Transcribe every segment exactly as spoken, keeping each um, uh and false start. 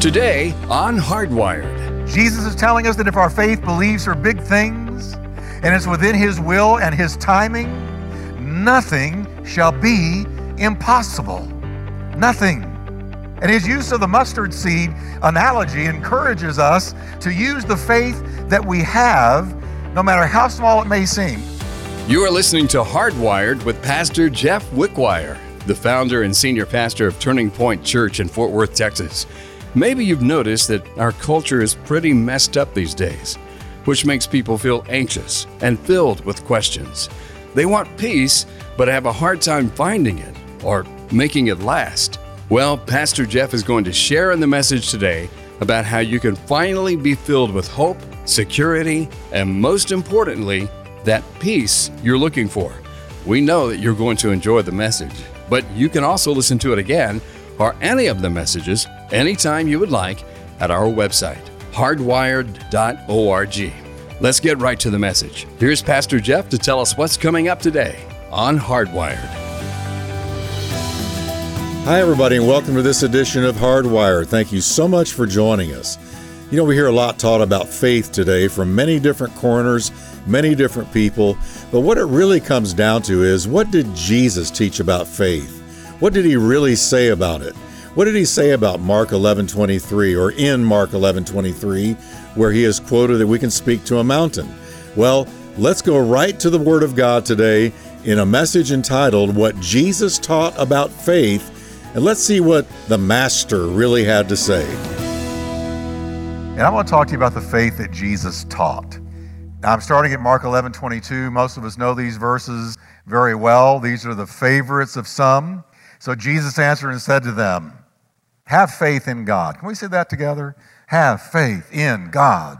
Today on Hardwired. Jesus is telling us that if our faith believes for big things and it's within His will and His timing, nothing shall be impossible. Nothing. And His use of the mustard seed analogy encourages us to use the faith that we have, no matter how small it may seem. You are listening to Hardwired with Pastor Jeff Wickwire, the founder and senior pastor of Turning Point Church in Fort Worth, Texas. Maybe you've noticed that our culture is pretty messed up these days, which makes people feel anxious and filled with questions. They want peace, but have a hard time finding it or making it last. Well, Pastor Jeff is going to share in the message today about how you can finally be filled with hope, security, and most importantly, that peace you're looking for. We know that you're going to enjoy the message, but you can also listen to it again or any of the messages anytime you would like at our website, hardwired dot org. Let's get right to the message. Here's Pastor Jeff to tell us what's coming up today on Hardwired. Hi, everybody, and welcome to this edition of Hardwired. Thank you so much for joining us. You know, we hear a lot taught about faith today from many different corners, many different people, but what it really comes down to is, what did Jesus teach about faith? What did He really say about it? What did He say about Mark eleven twenty-three, or in Mark eleven twenty-three, where He is quoted that we can speak to a mountain? Well, let's go right to the Word of God today in a message entitled, What Jesus Taught About Faith, and let's see what the Master really had to say. And I want to talk to you about the faith that Jesus taught. Now, I'm starting at Mark eleven twenty-two. Most of us know these verses very well. These are the favorites of some. So Jesus answered and said to them, have faith in God. Can we say that together? Have faith in God.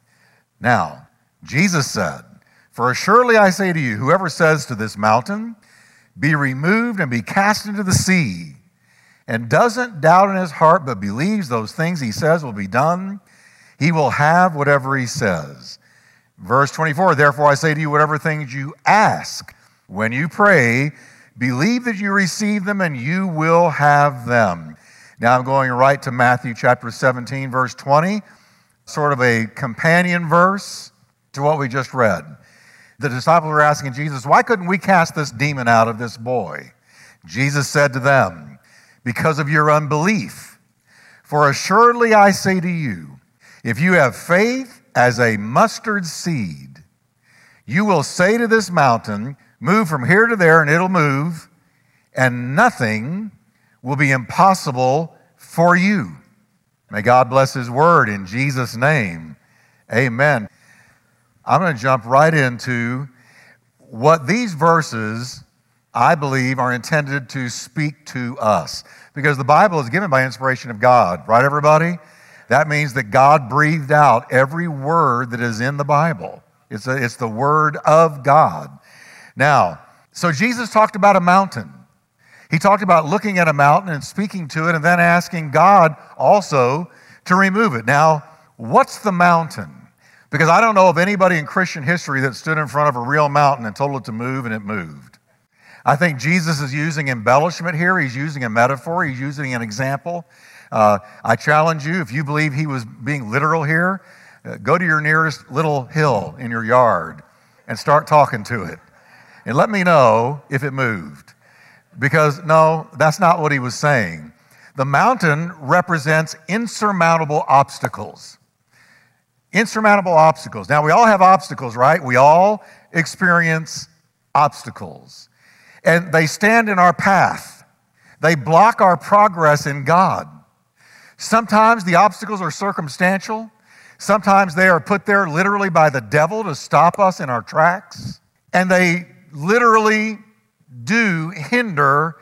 Now, Jesus said, for assuredly I say to you, whoever says to this mountain, be removed and be cast into the sea, and doesn't doubt in his heart but believes those things he says will be done, he will have whatever he says. Verse twenty-four, therefore I say to you, whatever things you ask when you pray, believe that you receive them and you will have them. Now I'm going right to Matthew chapter seventeen, verse twenty, sort of a companion verse to what we just read. The disciples were asking Jesus, why couldn't we cast this demon out of this boy? Jesus said to them, because of your unbelief. For assuredly I say to you, if you have faith as a mustard seed, you will say to this mountain, move from here to there, and it'll move, and nothing will be impossible for you. May God bless His word in Jesus' name. Amen. I'm going to jump right into what these verses, I believe, are intended to speak to us. Because the Bible is given by inspiration of God, right, everybody? That means that God breathed out every word that is in the Bible. It's, a, it's the word of God. Now, so Jesus talked about a mountain. He talked about looking at a mountain and speaking to it and then asking God also to remove it. Now, what's the mountain? Because I don't know of anybody in Christian history that stood in front of a real mountain and told it to move and it moved. I think Jesus is using embellishment here. He's using a metaphor. He's using an example. Uh, I challenge you, if you believe he was being literal here, uh, go to your nearest little hill in your yard and start talking to it. And let me know if it moved. Because, no, that's not what he was saying. The mountain represents insurmountable obstacles. Insurmountable obstacles. Now, we all have obstacles, right? We all experience obstacles. And they stand in our path. They block our progress in God. Sometimes the obstacles are circumstantial. Sometimes they are put there literally by the devil to stop us in our tracks. And they literally do hinder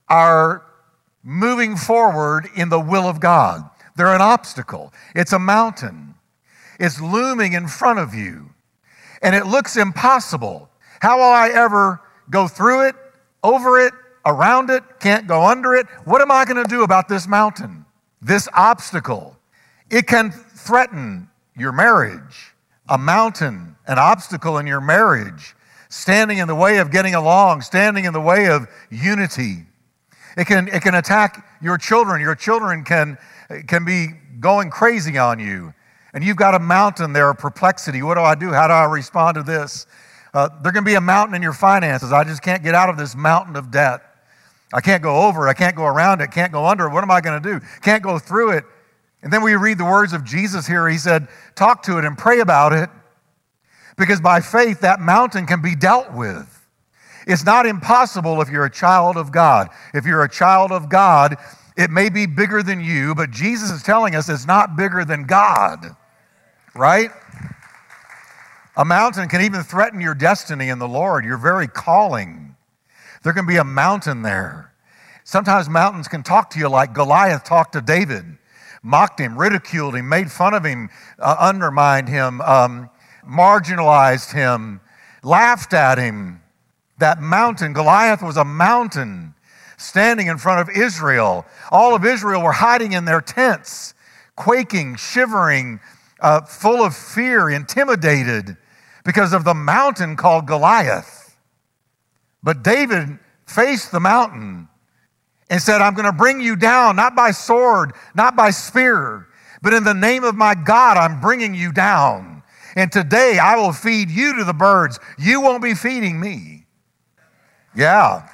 our moving forward in the will of God. They're an obstacle. It's a mountain. It's looming in front of you. And it looks impossible. How will I ever go through it, over it, around it, can't go under it? What am I going to do about this mountain, this obstacle? It can threaten your marriage. A mountain, an obstacle in your marriage, standing in the way of getting along, standing in the way of unity. It can, it can attack your children. Your children can, can be going crazy on you. And you've got a mountain there of perplexity. What do I do? How do I respond to this? Uh, there can be a mountain in your finances. I just can't get out of this mountain of debt. I can't go over it. I can't go around it. Can't go under it. What am I going to do? Can't go through it. And then we read the words of Jesus here. He said, talk to it and pray about it, because by faith that mountain can be dealt with. It's not impossible if you're a child of God. If you're a child of God, it may be bigger than you, but Jesus is telling us it's not bigger than God. Right? A mountain can even threaten your destiny in the Lord, your very calling. There can be a mountain there. Sometimes mountains can talk to you like Goliath talked to David, mocked him, ridiculed him, made fun of him, uh, undermined him, um, marginalized him, laughed at him. That mountain, Goliath was a mountain standing in front of Israel. All of Israel were hiding in their tents, quaking, shivering, Uh, full of fear, intimidated because of the mountain called Goliath. But David faced the mountain and said, I'm going to bring you down, not by sword, not by spear, but in the name of my God, I'm bringing you down. And today I will feed you to the birds. You won't be feeding me. Yeah.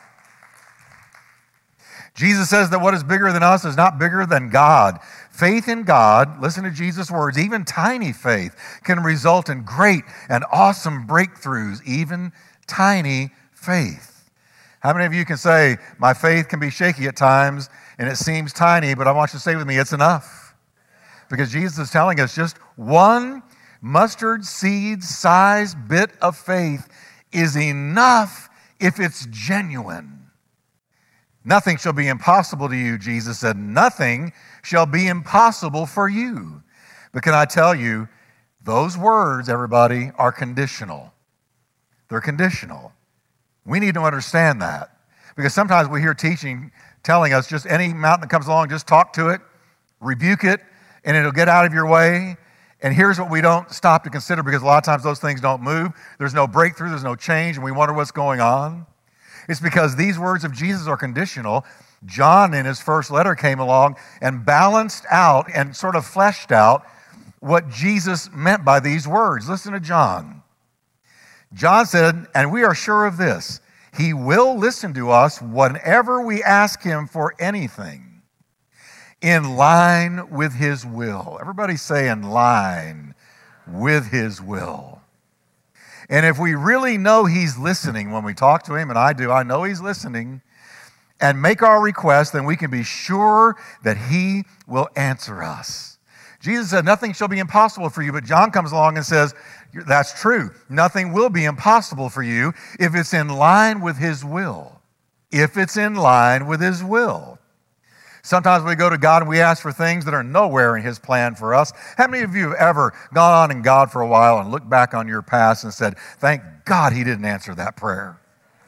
Jesus says that what is bigger than us is not bigger than God. Faith in God, listen to Jesus' words, even tiny faith can result in great and awesome breakthroughs, even tiny faith. How many of you can say, my faith can be shaky at times and it seems tiny, but I want you to say with me, it's enough. Because Jesus is telling us just one mustard seed size bit of faith is enough if it's genuine. Nothing shall be impossible to you, Jesus said. Nothing shall be impossible for you. But can I tell you, those words, everybody, are conditional. They're conditional. We need to understand that. Because sometimes we hear teaching telling us just any mountain that comes along, just talk to it, rebuke it, and it'll get out of your way. And here's what we don't stop to consider, because a lot of times those things don't move. There's no breakthrough, there's no change, and we wonder what's going on. It's because these words of Jesus are conditional. John, in his first letter, came along and balanced out and sort of fleshed out what Jesus meant by these words. Listen to John. John said, and we are sure of this, he will listen to us whenever we ask him for anything in line with his will. Everybody say in line with his will. And if we really know he's listening when we talk to him, and I do, I know he's listening, and make our request, then we can be sure that he will answer us. Jesus said, nothing shall be impossible for you, but John comes along and says, that's true. Nothing will be impossible for you if it's in line with his will. If it's in line with his will. Sometimes we go to God and we ask for things that are nowhere in his plan for us. How many of you have ever gone on in God for a while and looked back on your past and said, thank God he didn't answer that prayer?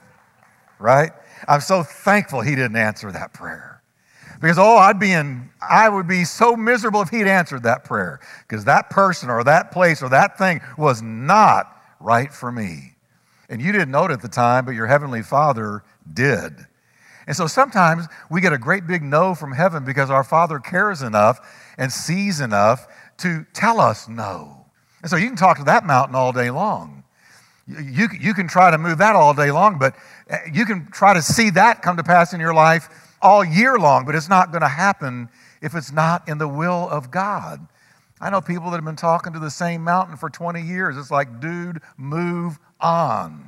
Right? I'm so thankful he didn't answer that prayer. Because, oh, I'd be in, I would be so miserable if he'd answered that prayer. Because that person or that place or that thing was not right for me. And you didn't know it at the time, but your Heavenly Father did. And so sometimes we get a great big no from heaven because our Father cares enough and sees enough to tell us no. And so you can talk to that mountain all day long. You, you can try to move that all day long, but you can try to see that come to pass in your life all year long, but it's not going to happen if it's not in the will of God. I know people that have been talking to the same mountain for twenty years. It's like, dude, move on.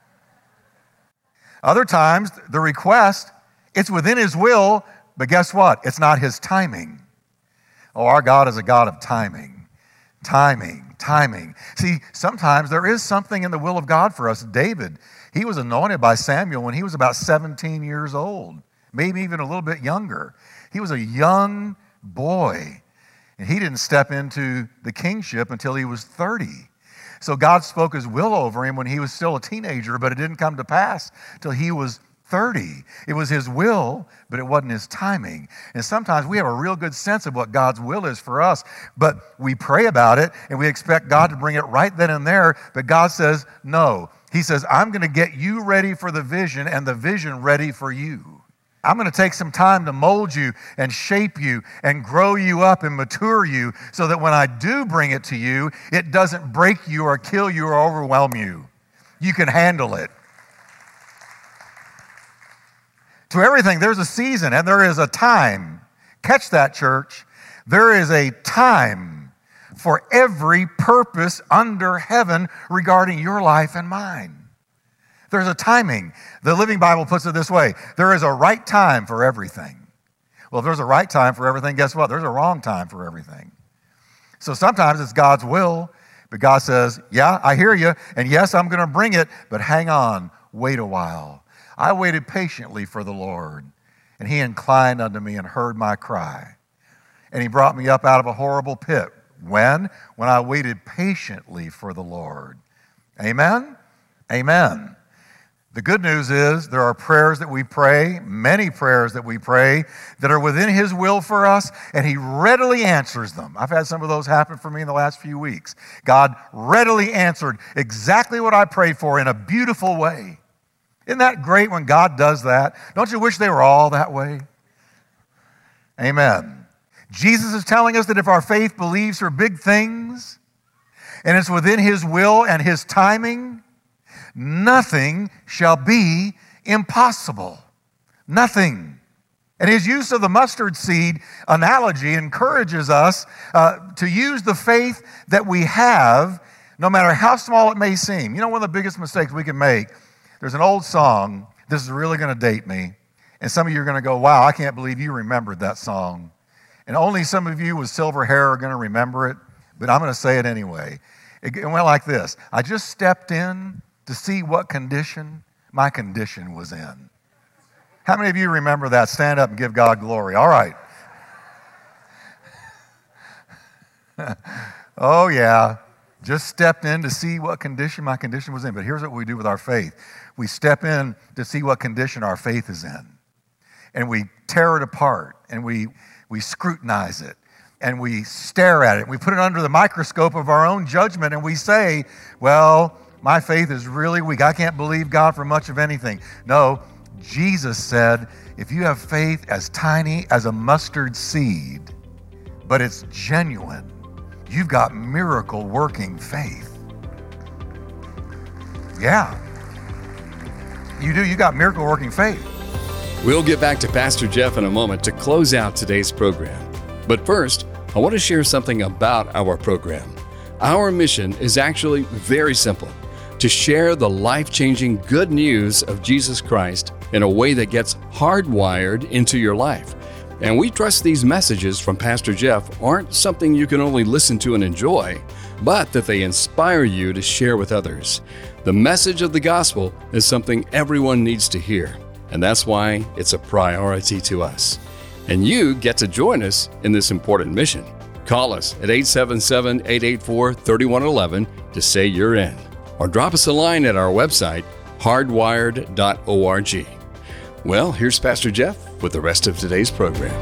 Other times, the request, it's within his will, but guess what? It's not his timing. Oh, our God is a God of timing. Timing, timing. See, sometimes there is something in the will of God for us. David, he was anointed by Samuel when he was about seventeen years old, maybe even a little bit younger. He was a young boy, and he didn't step into the kingship until he was thirty. So God spoke his will over him when he was still a teenager, but it didn't come to pass till he was thirty. It was his will, but it wasn't his timing. And sometimes we have a real good sense of what God's will is for us, but we pray about it and we expect God to bring it right then and there, but God says, no. He says, I'm going to get you ready for the vision and the vision ready for you. I'm going to take some time to mold you and shape you and grow you up and mature you so that when I do bring it to you, it doesn't break you or kill you or overwhelm you. You can handle it. To everything, there's a season and there is a time. Catch that, church. There is a time for every purpose under heaven regarding your life and mine. There's a timing. The Living Bible puts it this way: there is a right time for everything. Well, if there's a right time for everything, guess what? There's a wrong time for everything. So sometimes it's God's will, but God says, yeah, I hear you, and yes, I'm going to bring it, but hang on, wait a while. I waited patiently for the Lord, and he inclined unto me and heard my cry. And he brought me up out of a horrible pit. When? When I waited patiently for the Lord. Amen? Amen. The good news is there are prayers that we pray, many prayers that we pray, that are within his will for us, and he readily answers them. I've had some of those happen for me in the last few weeks. God readily answered exactly what I prayed for in a beautiful way. Isn't that great when God does that? Don't you wish they were all that way? Amen. Jesus is telling us that if our faith believes for big things, and it's within his will and his timing, nothing shall be impossible. Nothing. And his use of the mustard seed analogy encourages us uh, to use the faith that we have, no matter how small it may seem. You know, one of the biggest mistakes we can make, there's an old song, this is really going to date me, and some of you are going to go, wow, I can't believe you remembered that song. And only some of you with silver hair are going to remember it, but I'm going to say it anyway. It went like this: I just stepped in to see what condition my condition was in. How many of you remember that? Stand up and give God glory. All right. Oh, yeah. Just stepped in to see what condition my condition was in. But here's what we do with our faith. We step in to see what condition our faith is in. And we tear it apart, and we, we scrutinize it, and we stare at it. We put it under the microscope of our own judgment, and we say, well, my faith is really weak. I can't believe God for much of anything. No, Jesus said, if you have faith as tiny as a mustard seed, but it's genuine, you've got miracle-working faith. Yeah. You do. You got miracle-working faith. We'll get back to Pastor Jeff in a moment to close out today's program. But first, I want to share something about our program. Our mission is actually very simple: to share the life-changing good news of Jesus Christ in a way that gets hardwired into your life. And we trust these messages from Pastor Jeff aren't something you can only listen to and enjoy, but that they inspire you to share with others. The message of the gospel is something everyone needs to hear, and that's why it's a priority to us. And you get to join us in this important mission. Call us at eight seven seven, eight eight four, three one one one to say you're in, or drop us a line at our website, hardwired dot org. Well, here's Pastor Jeff with the rest of today's program.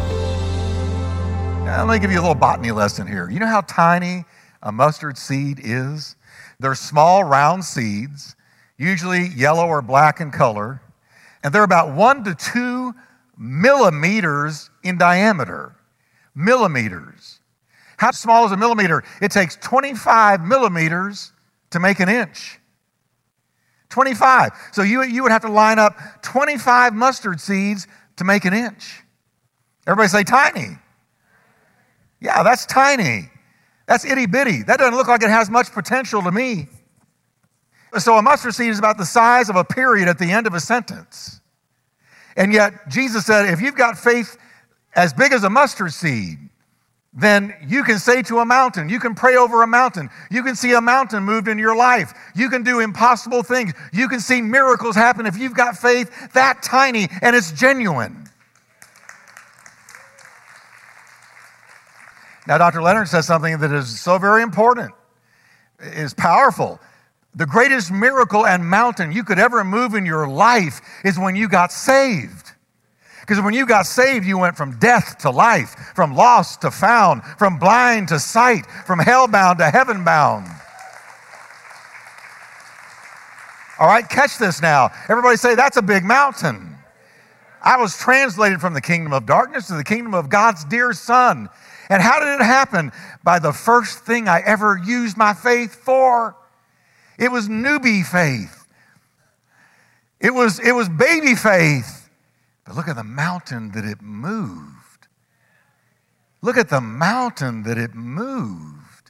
Now, let me give you a little botany lesson here. You know how tiny a mustard seed is? They're small, round seeds, usually yellow or black in color, and they're about one to two millimeters in diameter. Millimeters. How small is a millimeter? It takes twenty-five millimeters to make an inch. twenty-five. So you, you would have to line up twenty-five mustard seeds to make an inch. Everybody say tiny. Yeah, that's tiny. That's itty bitty. That doesn't look like it has much potential to me. So a mustard seed is about the size of a period at the end of a sentence. And yet Jesus said, if you've got faith as big as a mustard seed, then you can say to a mountain, you can pray over a mountain, you can see a mountain moved in your life, you can do impossible things, you can see miracles happen if you've got faith that tiny and it's genuine. Now, Doctor Leonard says something that is so very important, is powerful. The greatest miracle and mountain you could ever move in your life is when you got saved. Because when you got saved, you went from death to life, from lost to found, from blind to sight, from hell-bound to heaven-bound. All right, catch this now. Everybody say, that's a big mountain. I was translated from the kingdom of darkness to the kingdom of God's dear Son. And how did it happen? By the first thing I ever used my faith for. It was newbie faith. It was, it was baby faith. But look at the mountain that it moved. Look at the mountain that it moved.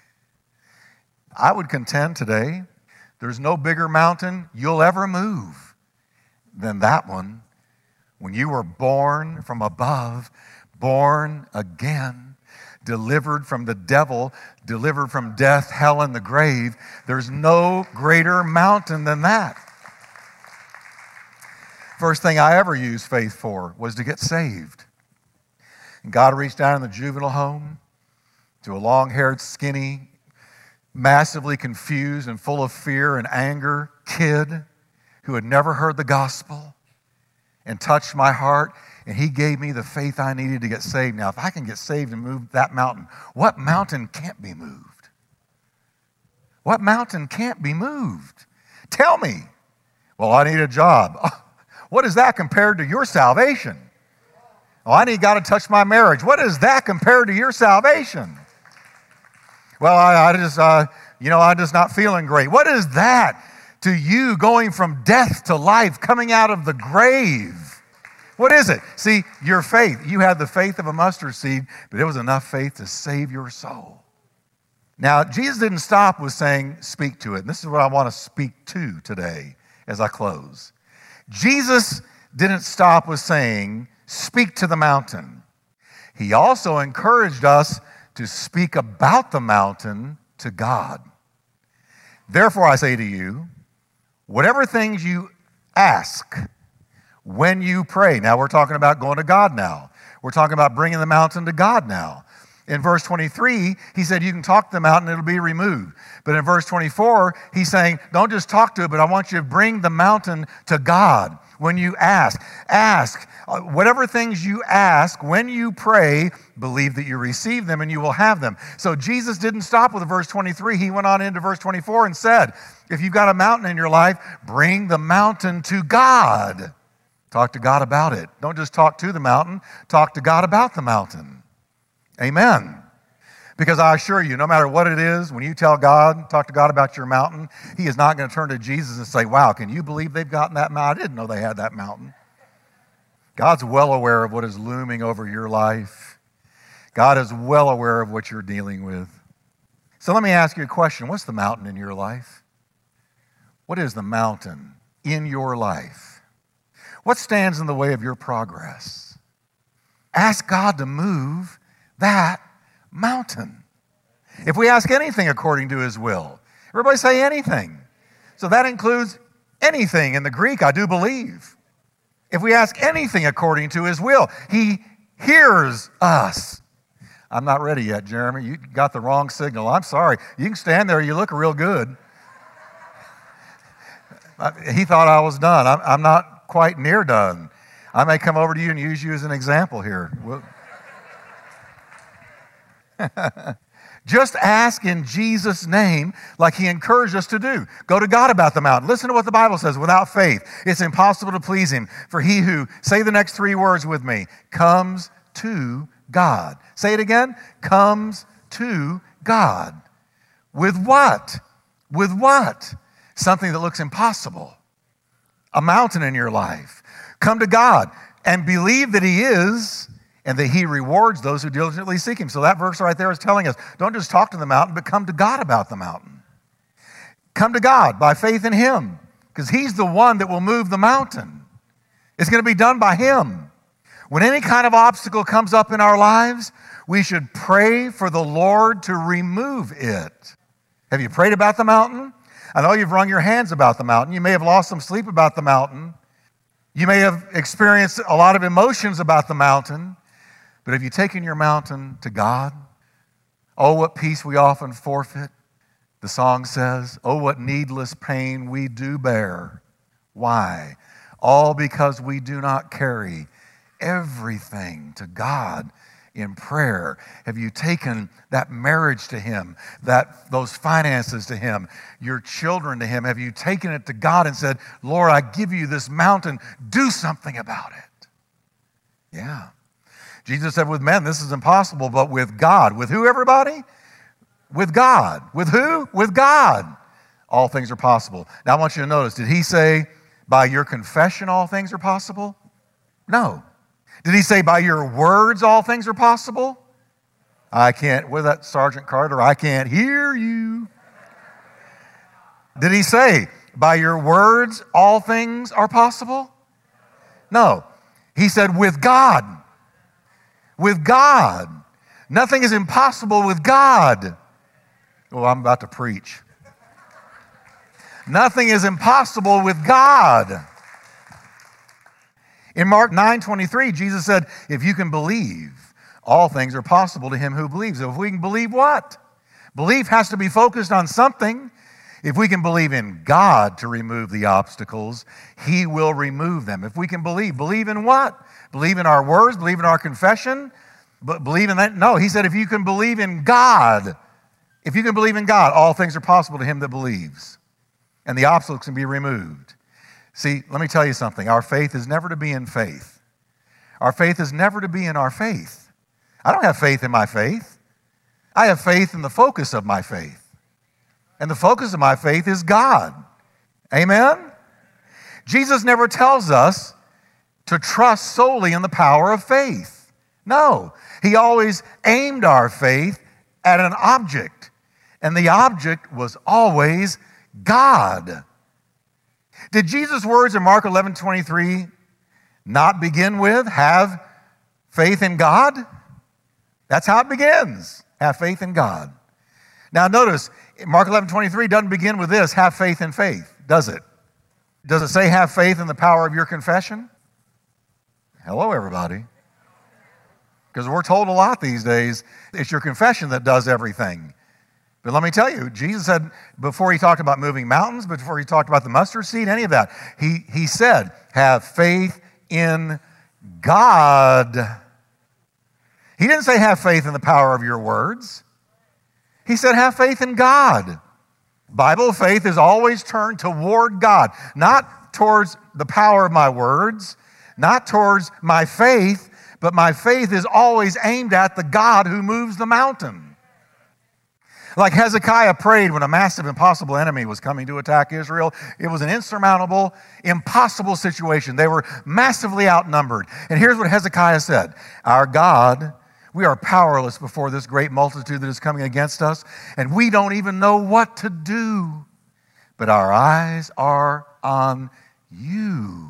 I would contend today, there's no bigger mountain you'll ever move than that one. When you were born from above, born again, delivered from the devil, delivered from death, hell, and the grave, there's no greater mountain than that. First thing I ever used faith for was to get saved. And God reached down in the juvenile home to a long-haired, skinny, massively confused and full of fear and anger kid who had never heard the gospel, and touched my heart, and he gave me the faith I needed to get saved. Now, if I can get saved and move that mountain, what mountain can't be moved? What mountain can't be moved? Tell me. Well, I need a job. What is that compared to your salvation? Oh, I need God to touch my marriage. What is that compared to your salvation? Well, I, I just, uh, you know, I'm just not feeling great. What is that to you going from death to life, coming out of the grave? What is it? See, your faith. You had the faith of a mustard seed, but it was enough faith to save your soul. Now, Jesus didn't stop with saying, speak to it. And this is what I want to speak to today as I close. Jesus didn't stop with saying, speak to the mountain. He also encouraged us to speak about the mountain to God. Therefore, I say to you, whatever things you ask when you pray. Now, we're talking about going to God now. We're talking about bringing the mountain to God now. In verse twenty-three, he said, you can talk to the mountain, it'll be removed. But in verse twenty-four, he's saying, don't just talk to it, but I want you to bring the mountain to God when you ask. Ask. Whatever things you ask when you pray, believe that you receive them and you will have them. So Jesus didn't stop with verse twenty-three. He went on into verse twenty-four and said, if you've got a mountain in your life, bring the mountain to God. Talk to God about it. Don't just talk to the mountain. Talk to God about the mountain. Amen. Because I assure you, no matter what it is, when you tell God, talk to God about your mountain, He is not going to turn to Jesus and say, wow, can you believe they've gotten that mountain? I didn't know they had that mountain. God's well aware of what is looming over your life. God is well aware of what you're dealing with. So let me ask you a question. What's the mountain in your life? What is the mountain in your life? What stands in the way of your progress? Ask God to move that mountain. If we ask anything according to His will, everybody say anything. So that includes anything in the Greek, I do believe. If we ask anything according to His will, He hears us. I'm not ready yet, Jeremy. You got the wrong signal. I'm sorry. You can stand there. You look real good. He thought I was done. I'm, I'm not quite near done. I may come over to you and use you as an example here. We'll... Just ask in Jesus' name like He encouraged us to do. Go to God about the mountain. Listen to what the Bible says. Without faith, it's impossible to please Him. For he who, say the next three words with me, comes to God. Say it again. Comes to God. With what? With what? Something that looks impossible. A mountain in your life. Come to God and believe that He is, and that He rewards those who diligently seek Him. So that verse right there is telling us, don't just talk to the mountain, but come to God about the mountain. Come to God by faith in Him, because He's the one that will move the mountain. It's going to be done by Him. When any kind of obstacle comes up in our lives, we should pray for the Lord to remove it. Have you prayed about the mountain? I know you've wrung your hands about the mountain. You may have lost some sleep about the mountain. You may have experienced a lot of emotions about the mountain. But have you taken your mountain to God? Oh, what peace we often forfeit. The song says, oh, what needless pain we do bear. Why? All because we do not carry everything to God in prayer. Have you taken that marriage to Him, that those finances to Him, your children to Him? Have you taken it to God and said, Lord, I give you this mountain. Do something about it. Yeah. Jesus said, with men, this is impossible, but with God. With who, everybody? With God. With who? With God. All things are possible. Now, I want you to notice, did he say, by your confession, all things are possible? No. Did he say, by your words, all things are possible? I can't, with that Sergeant Carter, I can't hear you. Did he say, by your words, all things are possible? No. He said, with God. With God. Nothing is impossible with God. Oh, I'm about to preach. Nothing is impossible with God. In Mark nine twenty-three, Jesus said, if you can believe, all things are possible to him who believes. If we can believe what? Belief has to be focused on something. If we can believe in God to remove the obstacles, he will remove them. If we can believe, believe in what? Believe in our words, believe in our confession, but believe in that? No, he said if you can believe in God, if you can believe in God, all things are possible to him that believes. And the obstacles can be removed. See, let me tell you something. Our faith is never to be in faith. Our faith is never to be in our faith. I don't have faith in my faith. I have faith in the focus of my faith. And the focus of my faith is God. Amen? Jesus never tells us to trust solely in the power of faith. No. He always aimed our faith at an object. And the object was always God. Did Jesus' words in Mark eleven twenty-three not begin with, have faith in God? That's how it begins. Have faith in God. Now notice, Mark eleven twenty-three doesn't begin with this, have faith in faith, does it? Does it say have faith in the power of your confession? Hello, everybody. Because we're told a lot these days, it's your confession that does everything. But let me tell you, Jesus said, before he talked about moving mountains, before he talked about the mustard seed, any of that, he, he said, have faith in God. He didn't say have faith in the power of your words. He said have faith in God. Bible faith is always turned toward God, not towards the power of my words, not towards my faith, but my faith is always aimed at the God who moves the mountain. Like Hezekiah prayed when a massive, impossible enemy was coming to attack Israel. It was an insurmountable, impossible situation. They were massively outnumbered. And here's what Hezekiah said, our God, we are powerless before this great multitude that is coming against us, and we don't even know what to do. But our eyes are on you.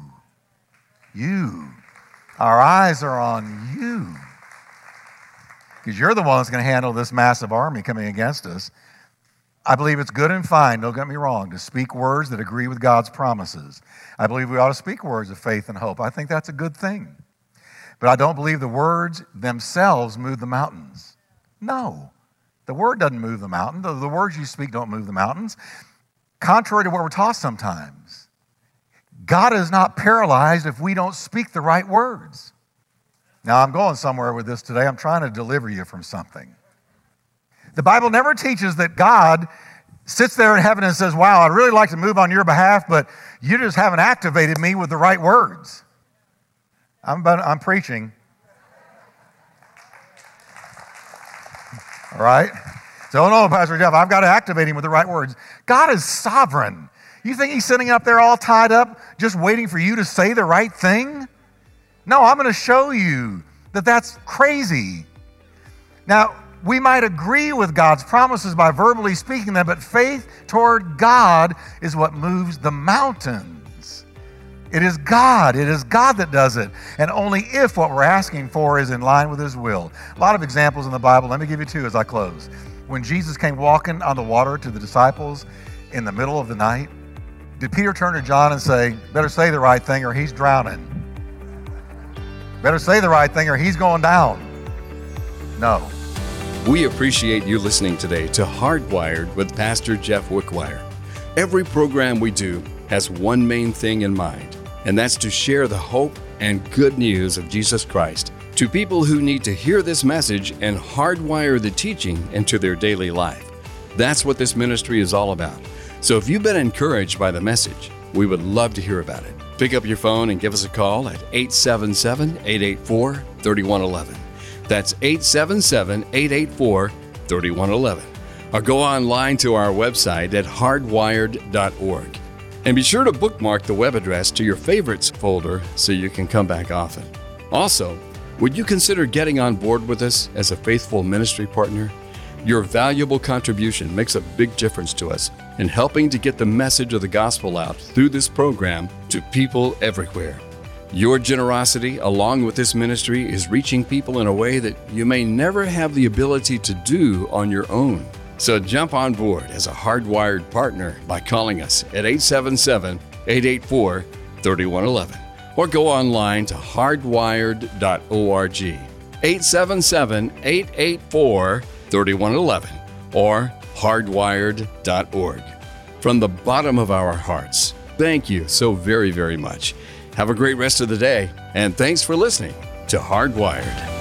You. Our eyes are on you. Because you're the one that's going to handle this massive army coming against us. I believe it's good and fine, don't get me wrong, to speak words that agree with God's promises. I believe we ought to speak words of faith and hope. I think that's a good thing. But I don't believe the words themselves move the mountains. No. The word doesn't move the mountain. The, the words you speak don't move the mountains. Contrary to what we're taught sometimes, God is not paralyzed if we don't speak the right words. Now, I'm going somewhere with this today. I'm trying to deliver you from something. The Bible never teaches that God sits there in heaven and says, wow, I'd really like to move on your behalf, but you just haven't activated me with the right words. I'm, about, I'm preaching. All right? So, no, Pastor Jeff, I've got to activate him with the right words. God is sovereign. You think he's sitting up there all tied up, just waiting for you to say the right thing? No, I'm going to show you that that's crazy. Now, we might agree with God's promises by verbally speaking them, but faith toward God is what moves the mountains. It is God. It is God that does it. And only if what we're asking for is in line with his will. A lot of examples in the Bible. Let me give you two as I close. When Jesus came walking on the water to the disciples in the middle of the night, did Peter turn to John and say, better say the right thing or he's drowning? Better say the right thing or he's going down. No. We appreciate you listening today to Hardwired with Pastor Jeff Wickwire. Every program we do has one main thing in mind, and that's to share the hope and good news of Jesus Christ to people who need to hear this message and hardwire the teaching into their daily life. That's what this ministry is all about. So if you've been encouraged by the message, we would love to hear about it. Pick up your phone and give us a call at eight seven seven, eight eight four, three one one one. That's eight seven seven, eight eight four, three one one one. Or go online to our website at hardwired dot org. And be sure to bookmark the web address to your favorites folder so you can come back often. Also, would you consider getting on board with us as a faithful ministry partner? Your valuable contribution makes a big difference to us in helping to get the message of the gospel out through this program to people everywhere. Your generosity, along with this ministry, is reaching people in a way that you may never have the ability to do on your own. So jump on board as a Hardwired partner by calling us at eight seven seven, eight eight four, three one one one or go online to hardwired dot org. eight seven seven, eight eight four, three one one one or hardwired dot org. From the bottom of our hearts, thank you so very, very much. Have a great rest of the day, and thanks for listening to Hardwired.